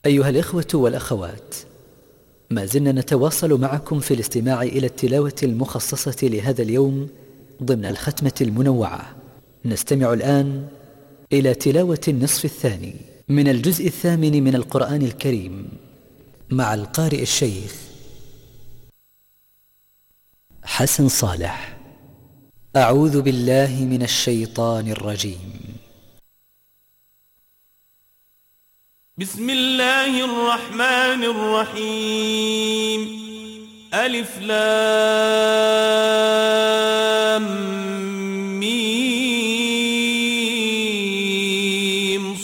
أيها الإخوة والأخوات، ما زلنا نتواصل معكم في الاستماع إلى التلاوة المخصصة لهذا اليوم ضمن الختمة المنوعة. نستمع الآن إلى تلاوة النصف الثاني من الجزء الثامن من القرآن الكريم مع القارئ الشيخ حسن صالح. أعوذ بالله من الشيطان الرجيم. بسم الله الرحمن الرحيم. ألف لام ميم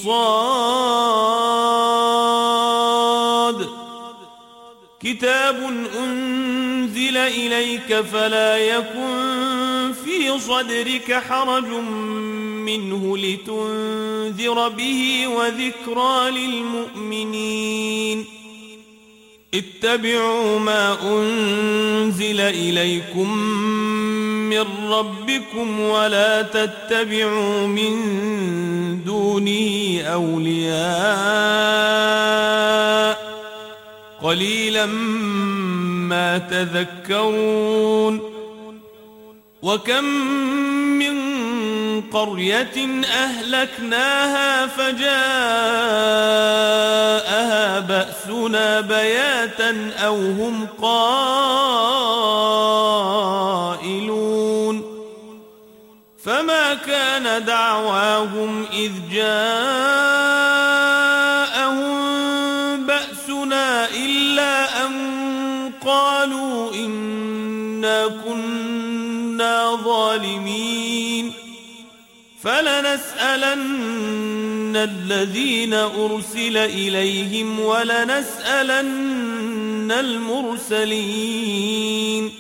صاد. كتاب أنزل إليك فلا يكن في صدرك حرج منه لتنذر به وذكرى للمؤمنين. اتبعوا ما أنزل إليكم من ربكم ولا تتبعوا من دونه أولياء قليلا ما تذكرون. وكم من قرية أهلكناها فجاءها بأسنا بياتا أو هم قائلون. فما كان دعواهم إذ جاءهم بأسنا إلا أن قالوا إنا كنا ظالمين. فلنسألن الذين أرسل إليهم ولنسألن المرسلين.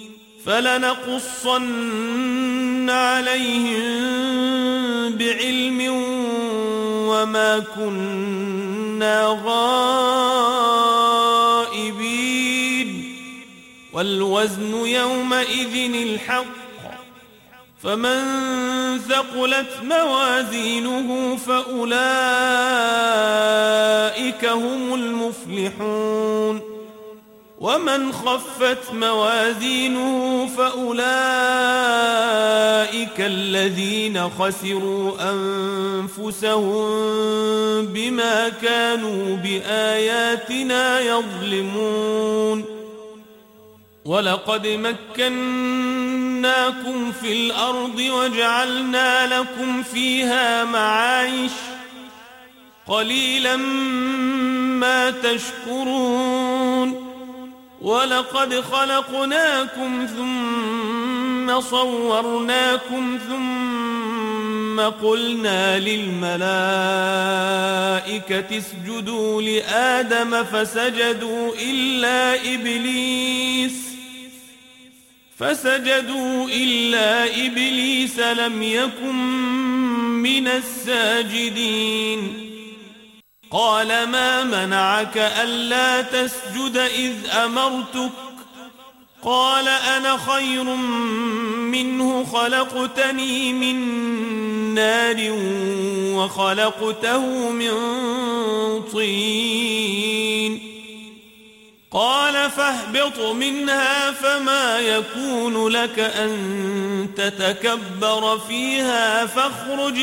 فلنقصن عليهم بعلم وما كنا غائبين. والوزن يومئذ الحق. فمن ثقلت موازينه فأولئك هم المفلحون. ومن خفت موازينه فأولئك الذين خسروا أنفسهم بما كانوا بآياتنا يظلمون. ولقد مكناكم في الأرض وجعلنا لكم فيها معايش قليلا ما تشكرون. ولقد خلقناكم ثم صورناكم ثم قلنا للملائكة اسجدوا لآدم فسجدوا إلا إبليس لم يكن من الساجدين. قال ما منعك ألا تسجد إذ أمرتك؟ قال أنا خير منه خلقتني من نار وخلقته من طين. قال فاهبط منها فما يكون لك أن تتكبر فيها فاخرج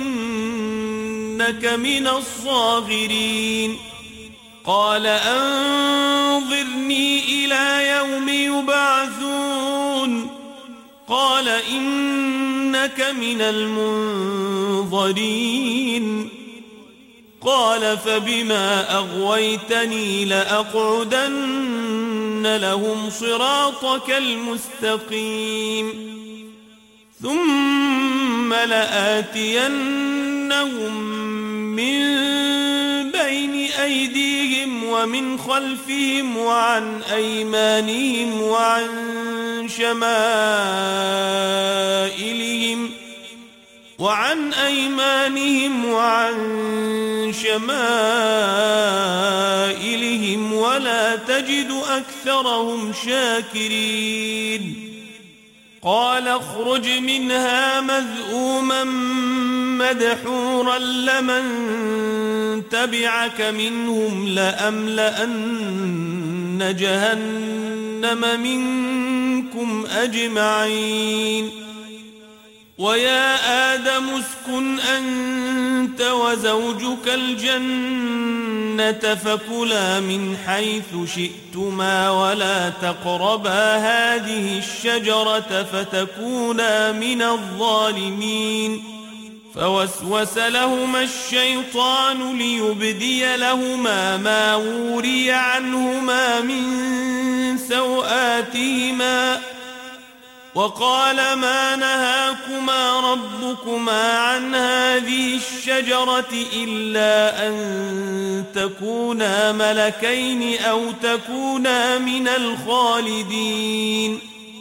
إنك من الصاغرين. قال أنظرني إلى يوم يبعثون. قال إنك من المنظرين. قال فبما أغويتني لأقعدن لهم صراطك المستقيم ثم لآتينهم من بين أيديهم ومن خلفهم وعن أيمانهم وعن شمائلهم ولا تجد أكثرهم شاكرين. قال اخرج منها مذءوما مدحورا لمن تبعك منهم لأملأن جهنم منكم أجمعين ويا آدم اسكن أنت وزوجك الجنة فكلا من حيث شئتما ولا تقربا هذه الشجرة فتكونا من الظالمين فوسوس لهما الشيطان ليبدي لهما ما وري عنهما من سوآتهما وقال ما نهاكما ربكما عن هذه الشجرة إلا أن تكونا ملكين أو تكونا من الخالدين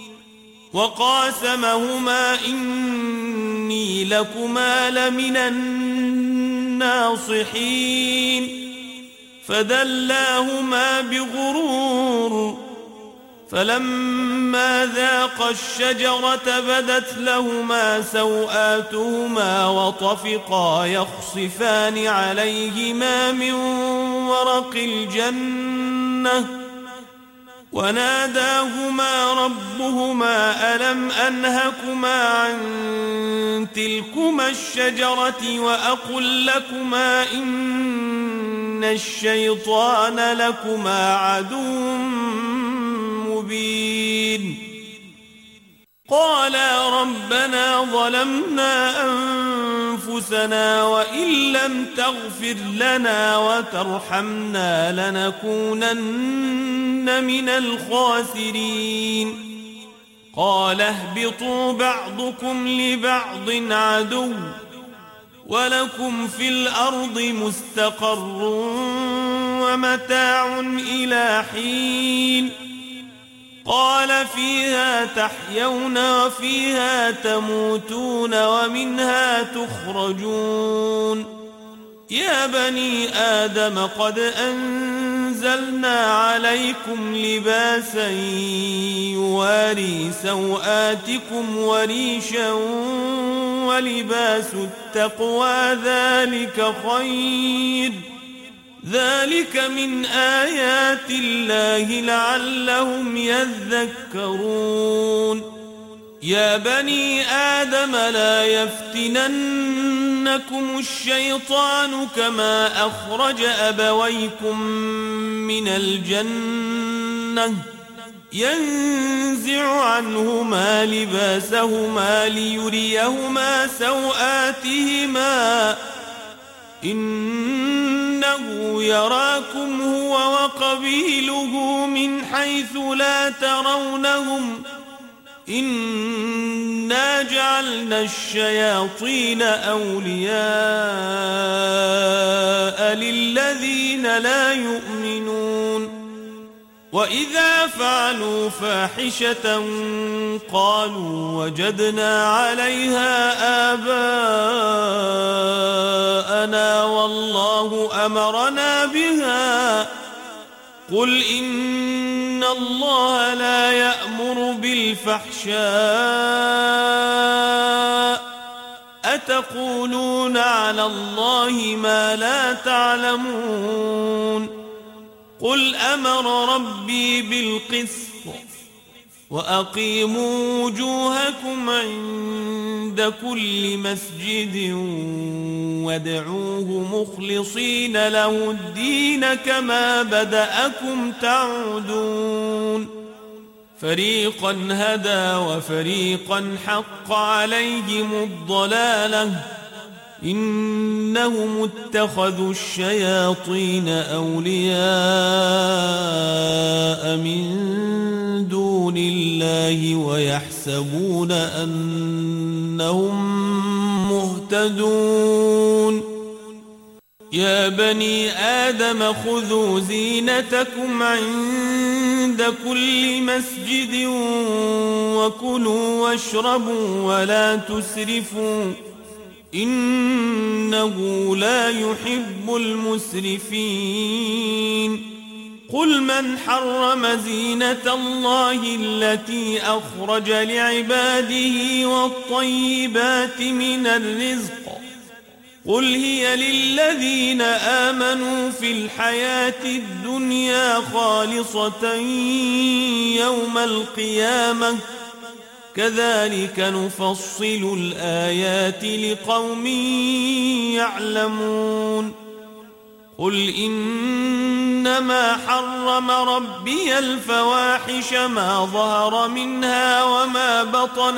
وقاسمهما إني لكما لمن الناصحين فدلاهما بغرور فلما ذاقا الشجرة بدت لهما سوآتهما وطفقا يخصفان عليهما من ورق الجنة وناداهما ربهما ألم أنهكما عن تلكما الشجرة وأقل لكما إن الشيطان لكما عدو مبين قالا ربنا ظلمنا أنفسنا وإن لم تغفر لنا وترحمنا لنكونن من الخاسرين قال اهبطوا بعضكم لبعض عدو ولكم في الأرض مستقر ومتاع إلى حين قال فيها تحيون وفيها تموتون ومنها تخرجون يا بني آدم قد أنزلنا عليكم لباسا يواري سوآتكم وريشا ولباس التقوى ذلك خير ذلك من آيات الله لعلهم يذكرون يا بني آدم لا يفتننكم الشيطان كما أخرج أبويكم من الجنة ينزع عنهما لباسهما ليريهما سوآتهما إنه يراكم هو وقبيله من حيث لا ترونهم إنا جعلنا الشياطين أولياء للذين لا يؤمنون وإذا فعلوا فاحشة قالوا وجدنا عليها آباءنا والله أمرنا بها قل إن الله لا يأمر بالفحشاء أتقولون على الله ما لا تعلمون قل أمر ربي بالقسط وأقيموا وجوهكم عند كل مسجد وادعوه مخلصين له الدين كما بدأكم تعودون فريقا هدى وفريقا حق عليهم الضلالة إنهم اتخذوا الشياطين أولياء من دون الله ويحسبون أنهم مهتدون يا بني آدم خذوا زينتكم عند كل مسجد وكلوا واشربوا ولا تسرفوا إنه لا يحب المسرفين قل من حرم زينة الله التي أخرج لعباده والطيبات من الرزق قل هي للذين آمنوا في الحياة الدنيا خالصة يوم القيامة كذلك نفصل الآيات لقوم يعلمون قل إنما حرم ربي الفواحش ما ظهر منها وما بطن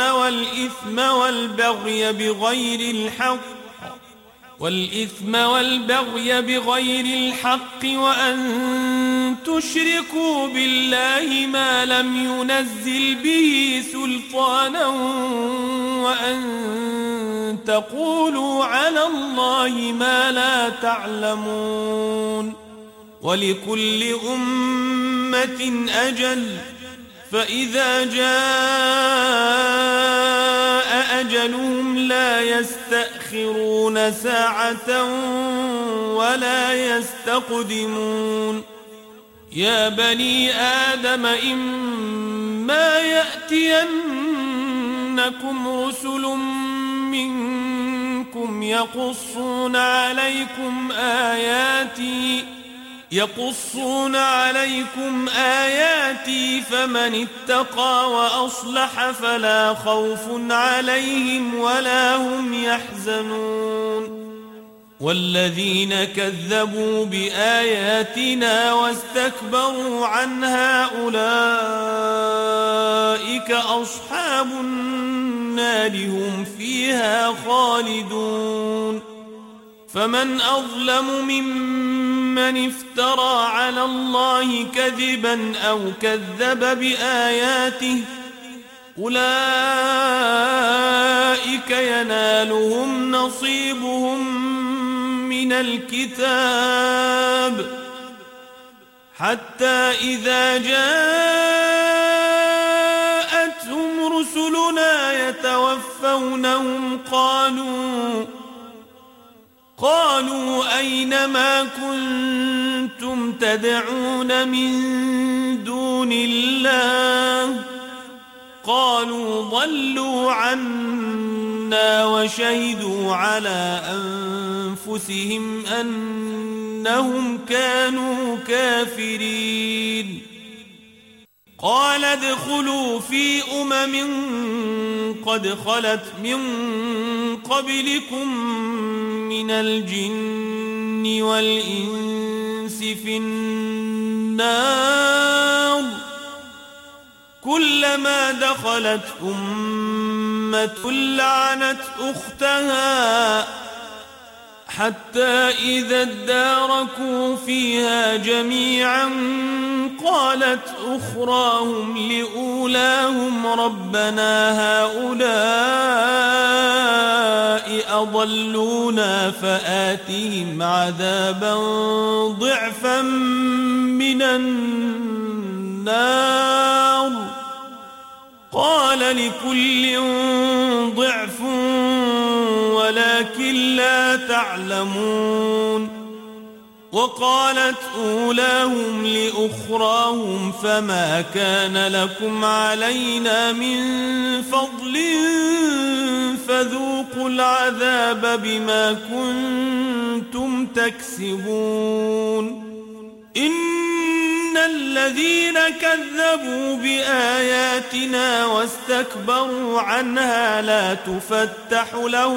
والإثم والبغي بغير الحق وأن تشركوا بالله ما لم ينزل به سلطانا وأن تقولوا على الله ما لا تعلمون ولكل أمة أجل فإذا جاء أجلهم لا يستأخرون ساعة ولا يستقدمون يا بني آدم إما يأتينكم رسل منكم يقصون عليكم آياتي فمن اتقى وأصلح فلا خوف عليهم ولا هم يحزنون والذين كذبوا بآياتنا واستكبروا عنها أولئك أصحاب النار هم فيها خالدون فمن أظلم ممن افترى على الله كذبا أو كذب بآياته أولئك ينالهم نصيبهم من الكتاب حتى إذا جاءتهم رسلنا يتوفونهم قالوا أين ما كنتم تدعون من دون الله قالوا ضلوا عنا وشهدوا على أنفسهم أنهم كانوا كافرين قال ادخلوا في قد خلت من قبلكم من الجن والإنس في النار كلما دخلت أمة لعنت أختها حتى إذا اداركوا فيها جميعا قالت أخراهم لأولاهم ربنا هؤلاء أضلونا فآتهم عذابا ضعفا من النار قال لكل ضعف ولكن لا تعلمون وقالت أولاهم لأخراهم فما كان لكم علينا من فضل فذوقوا العذاب بما كنتم تكسبون إن الذين كذبوا بآياتنا واستكبروا عنها لا تفتح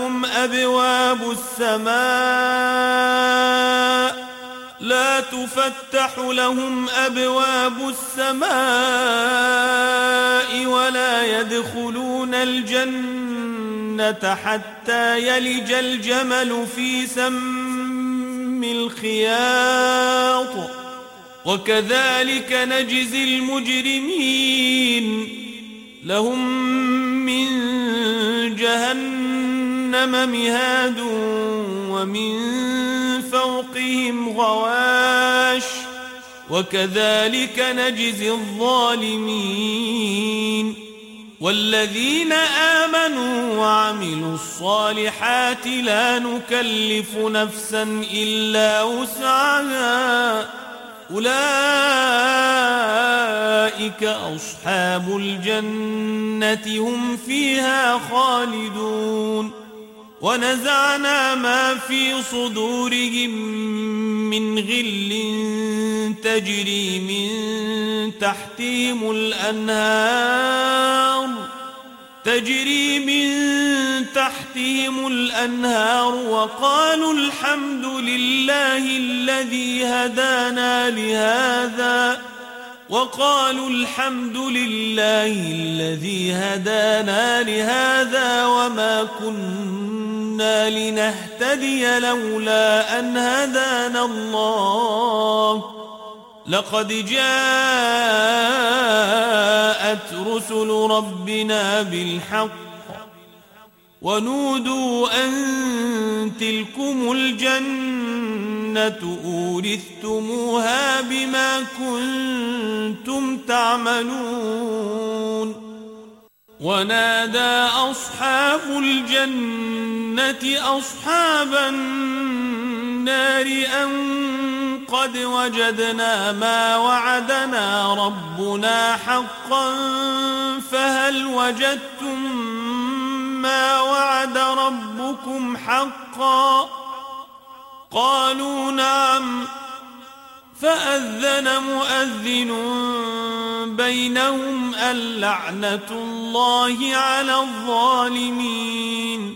لهم أبواب السماء ولا يدخلون الجنة حتى يلج الجمل في سم الخياط وكذلك نجزي المجرمين لهم من جهنم مهاد ومن فوقهم غواش وكذلك نجزي الظالمين والذين آمنوا وعملوا الصالحات لا نكلف نفسا إلا وسعها أولئك أصحاب الجنة هم فيها خالدون ونزعنا ما في صدورهم من غل تجري من تحتهم الأنهار وقالوا الحمد لله الذي هدانا لهذا وما كنا لنهتدي لولا أن هدانا الله لقد جاءت رسل ربنا بالحق ونودوا أن تلكم الجنة أورثتموها بما كنتم تعملون ونادى أصحاب الجنة أصحاب النار أن قد وجدنا ما وعدنا ربنا حقا فهل وجدتم ما وعد ربكم حقا قالوا نعم فأذن مؤذن بينهم اللعنة الله على الظالمين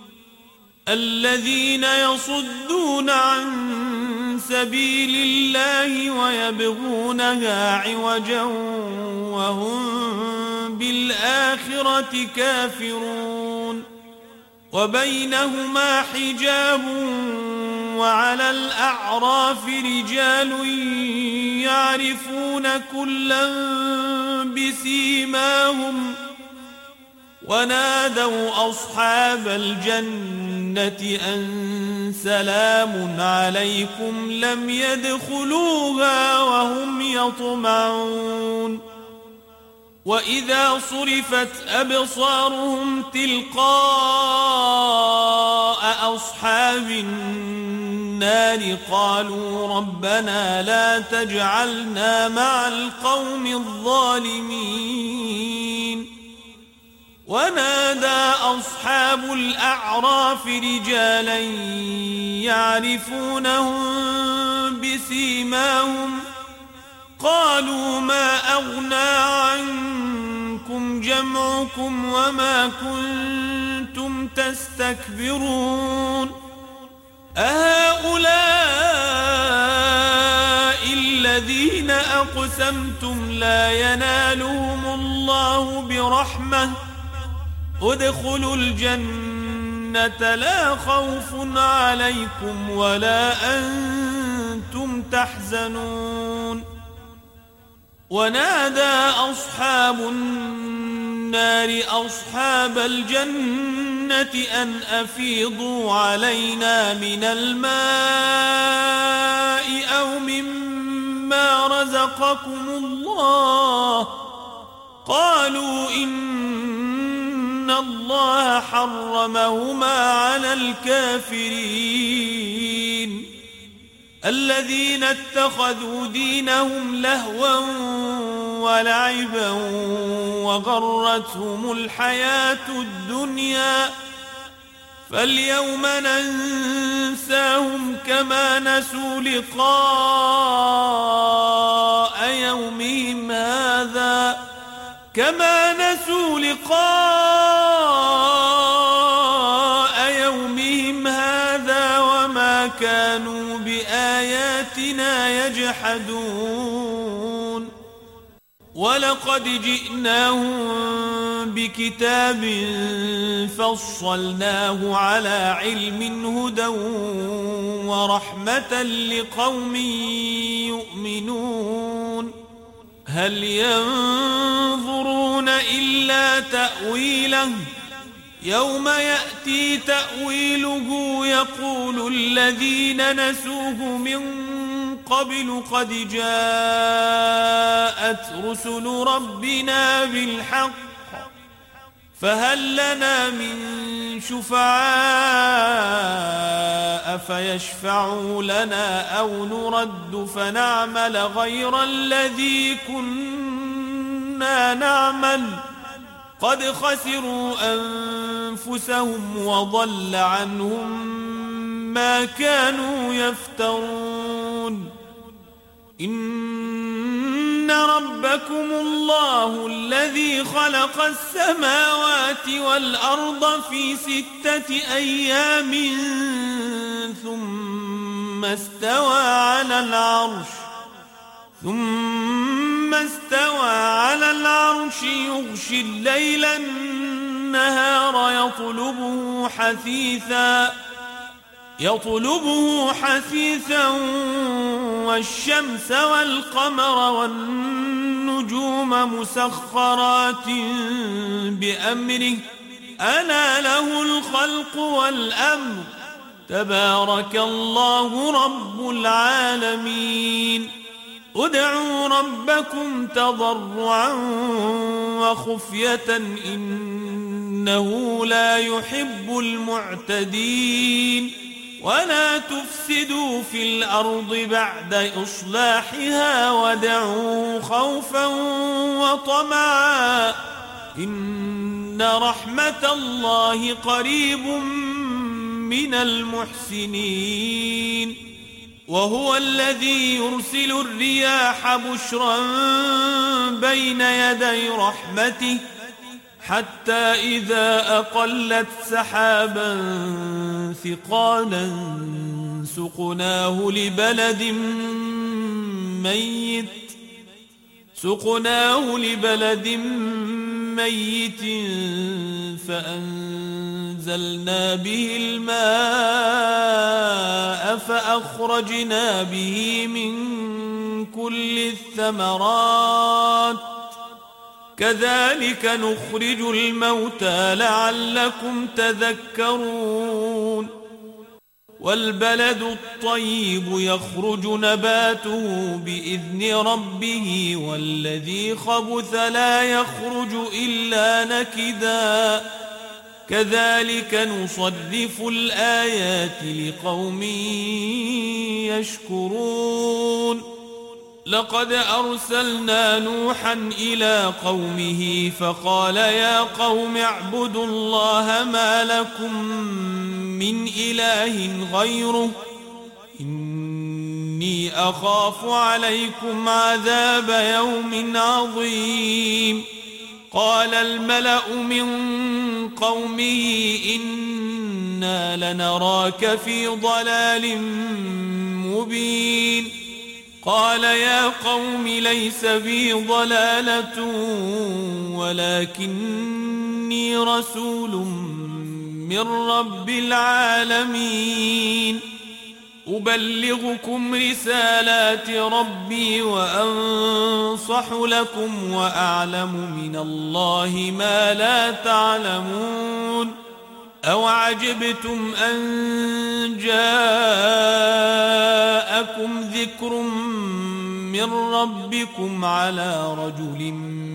الذين يصدون عن سبيل الله ويبغونها عوجا وهم بالآخرة كافرون وبينهما حجاب وعلى الأعراف رجال يعرفون كلا بسيماهم ونادوا أصحاب الجنة أن سلام عليكم لم يدخلوها وهم يطمعون وإذا صرفت أبصارهم تلقاء أصحاب النار قالوا ربنا لا تجعلنا مع القوم الظالمين ونادى أصحاب الأعراف رجالا يعرفونهم بسيماهم قالوا ما أغنى عنكم جمعكم وما كنتم تستكبرون أهؤلاء الذين أقسمتم لا ينالهم الله برحمة ادخلوا الجنة لا خوف عليكم ولا أنتم تحزنون ونادى أصحاب النار أصحاب الجنة أن أفيضوا علينا من الماء أو مما رزقكم الله قالوا إن الله حرمهما على الكافرين الذين اتخذوا دينهم لهوا ولعبا وغرتهم الحياة الدنيا فاليوم ننساهم كما نسوا لقاء يومهم هذا وما كانوا بآياتنا يجحدون ولقد جئناهم بكتاب فصلناه على علم هدى ورحمة لقوم يؤمنون هل ينظرون إلا تأويله يوم يأتي تأويله يقول الذين نسوه من قبل قد جاءت رسل ربنا بالحق فهل لنا من شفعاء فيشفعوا لنا أو نرد فنعمل غير الذي كنا نعمل قد خسروا أنفسهم أنفسهم وضل عنهم ما كانوا يفترون. إن ربكم الله الذي خلق السماوات والأرض في 6 أيام ثم استوى على العرش يغشي الليل النهار يطلبه حثيثا والشمس والقمر والنجوم مسخرات بأمره ألا له الخلق والأمر تبارك الله رب العالمين. ادعوا ربكم تضرعا وخفية إنه لا يحب المعتدين. ولا تفسدوا في الأرض بعد إصلاحها وادعوه خوفا وطمعا إن رحمة الله قريب من المحسنين. وهو الذي يرسل الرياح بشرا بين يدي رحمته حتى إذا أقلت سحابا ثقالا سقناه لبلد ميت فأنزلنا به الماء فأخرجنا به من كل الثمرات كذلك نخرج الموتى لعلكم تذكرون. والبلد الطيب يخرج نباته بإذن ربه والذي خبث لا يخرج إلا نكدا كذلك نصرف الآيات لقوم يشكرون. لقد أرسلنا نوحا إلى قومه فقال يا قوم اعبدوا الله ما لكم من إله غيره إني أخاف عليكم عذاب يوم عظيم. قال الملأ من قومه إنا لنراك في ضلال مبين. قال يا قوم ليس بي ضلالة ولكني رسول من رب العالمين أبلغكم رسالات ربي وأنصح لكم وأعلم من الله ما لا تعلمون. أوعجبتم أن جاءكم ذكر من ربكم على رجل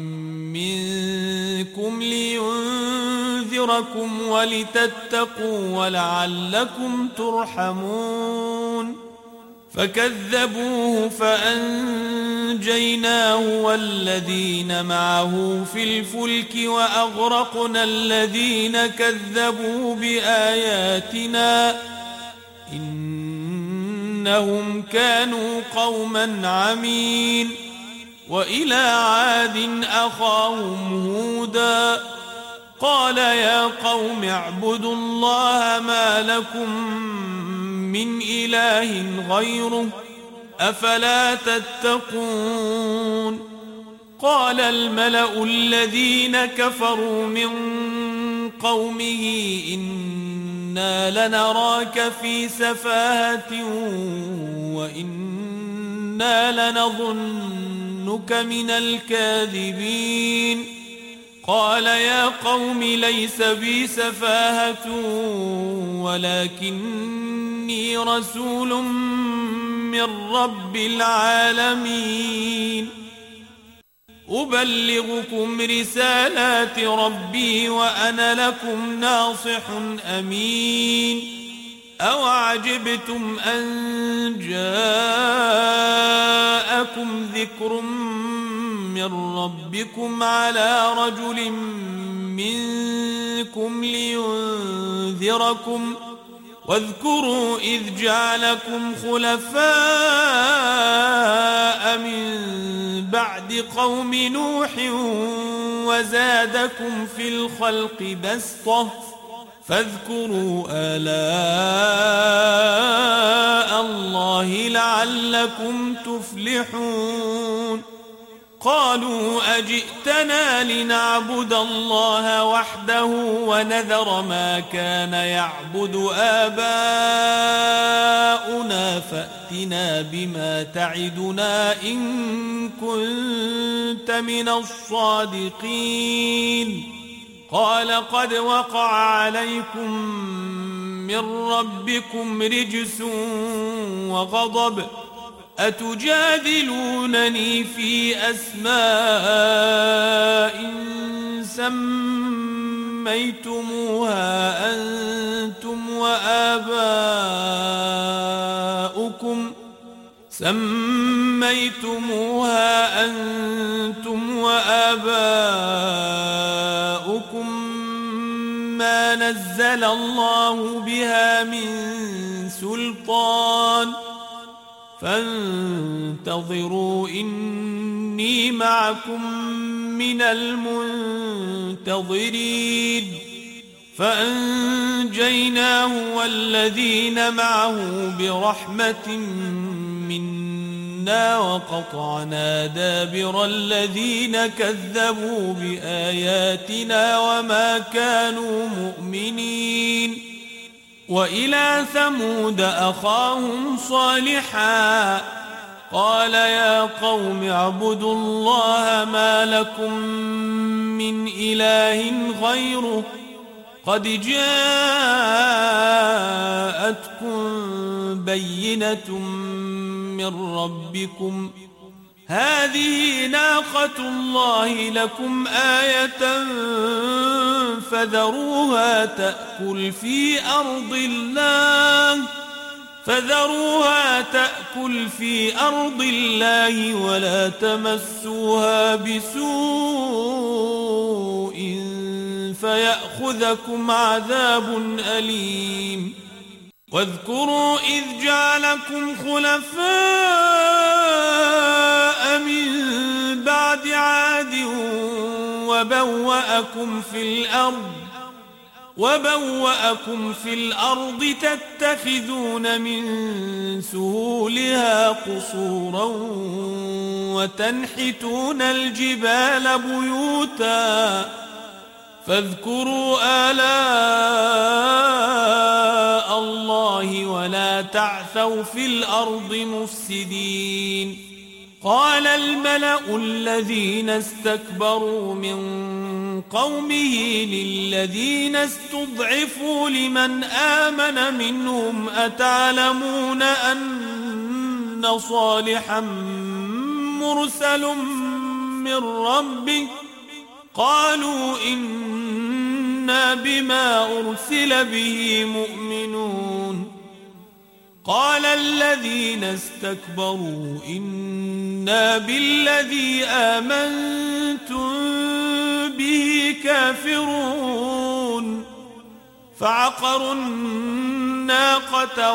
منكم لينذركم ولتتقوا ولعلكم ترحمون. فكذبوه فأنجيناه والذين معه في الفلك وأغرقنا الذين كذبوا بآياتنا إنهم كانوا قوما عمين. وإلى عاد أخاهم هودا قال يا قوم اعبدوا الله ما لكم من إله غيره أفلا تتقون. قال الملأ الذين كفروا من قومه إنا لنراك في سفاهة وإنا لنظنك من الكاذبين. قال يا قوم ليس بي سفاهة ولكني رسول من رب العالمين أبلغكم رسالات ربي وأنا لكم ناصح أمين. أوعجبتم أن جاءكم ذكر من ربكم على رجل منكم لينذركم لينذركم واذكروا إذ جعلكم خلفاء من بعد قوم نوح وزادكم في الخلق بسطة فاذكروا آلاء الله لعلكم تفلحون قالوا أجئتنا لنعبد الله وحده ونذر ما كان يعبد آباؤنا فأتنا بما تعدنا إن كنت من الصادقين قال قد وقع عليكم من ربكم رجس وغضب أتجادلونني في أسماء سميتموها أنتم وآباؤكم ما نزل الله بها من سلطان فانتظروا إني معكم من المنتظرين فأنجيناه والذين معه برحمة منا وقطعنا دابر الذين كذبوا بآياتنا وما كانوا مؤمنين وإلى ثمود أخاهم صالحا قال يا قوم اعبدوا الله ما لكم من إله غيره قد جاءتكم بينة من ربكم هذه ناقة الله لكم آية فذروها تأكل في أرض الله ولا تمسوها بسوء فيأخذكم عذاب أليم واذكروا إذ جعلكم خلفاء من بعد عاد وبوأكم في الأرض تتخذون من سهولها قصورا وتنحتون الجبال بيوتا فاذكروا آلاء الله ولا تعثوا في الأرض مفسدين قال الملأ الذين استكبروا من قومه للذين استضعفوا لمن آمن منهم أتعلمون أن صالحا مرسل من ربه قالوا إنا بما أرسل به مؤمنون قال الذين استكبروا إنا بالذي آمنتم به كافرون فعقروا الناقة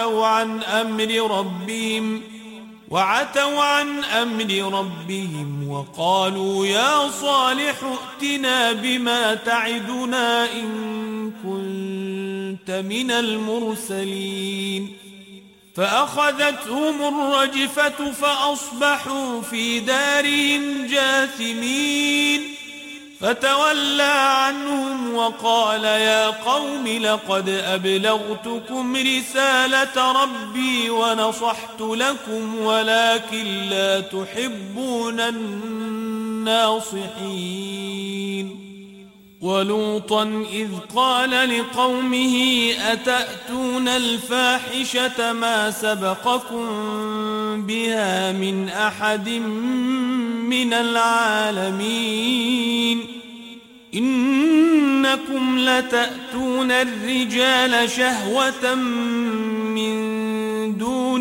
وعتوا عن أمر ربهم وقالوا يا صالح ائتنا بما تعدنا إن كنت من المرسلين فأخذتهم الرجفة فأصبحوا في دارهم جاثمين فتولى عنهم وقال يا قوم لقد أبلغتكم رسالة ربي ونصحت لكم ولكن لا تحبون الناصحين ولوطا إذ قال لقومه أتأتون الفاحشة ما سبقكم بها من أحد من العالمين إنكم لتأتون الرجال شهوة من دون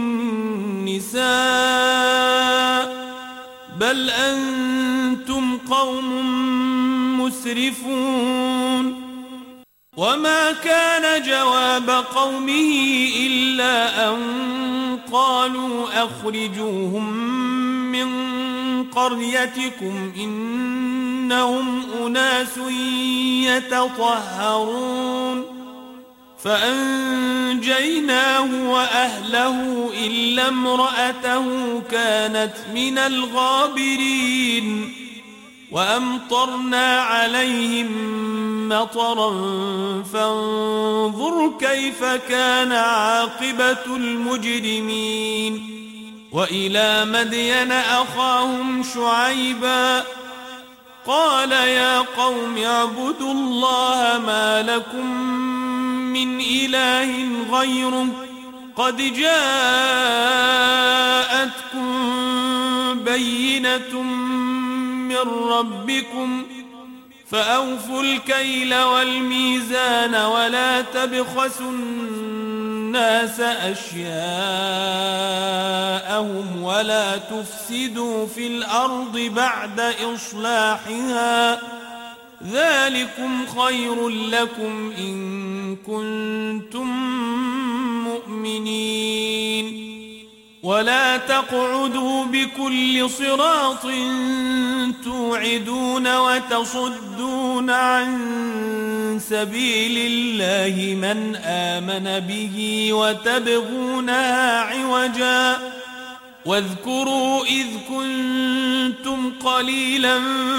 النساء بل أنتم قوم مسرفون وما كان جواب قومه إلا أن قالوا أخرجوهم من قريتكم إنهم أناس يتطهرون فأنجيناه وأهله إلا امرأته كانت من الغابرين وأمطرنا عليهم مطرا فانظر كيف كان عاقبة المجرمين وإلى مدين أخاهم شعيبا قال يا قوم اعبدوا الله ما لكم من إله غيره قد جاءتكم بينة من ربكم فأوفوا الكيل والميزان ولا تبخسوا الناس أشياءهم ولا تفسدوا في الأرض بعد إصلاحها ذلكم خير لكم إن كنتم مؤمنين ولا تقعدوا بكل صراط توعدون وتصدون عن سبيل الله من آمن به وتبغونها عوجا واذكروا إذ كنتم قليلا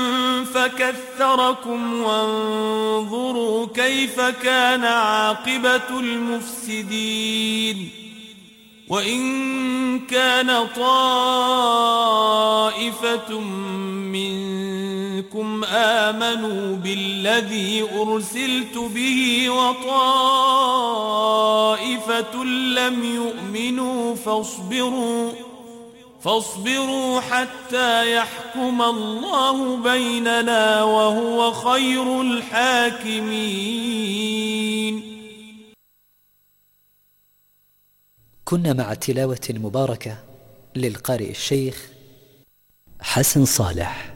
فكثركم وانظروا كيف كان عاقبة المفسدين وإن كان طائفة منكم آمنوا بالذي أرسلت به وطائفة لم يؤمنوا فاصبروا حتى يحكم الله بيننا وهو خير الحاكمين. كنا مع التلاوة المباركة للقارئ الشيخ حسن صالح.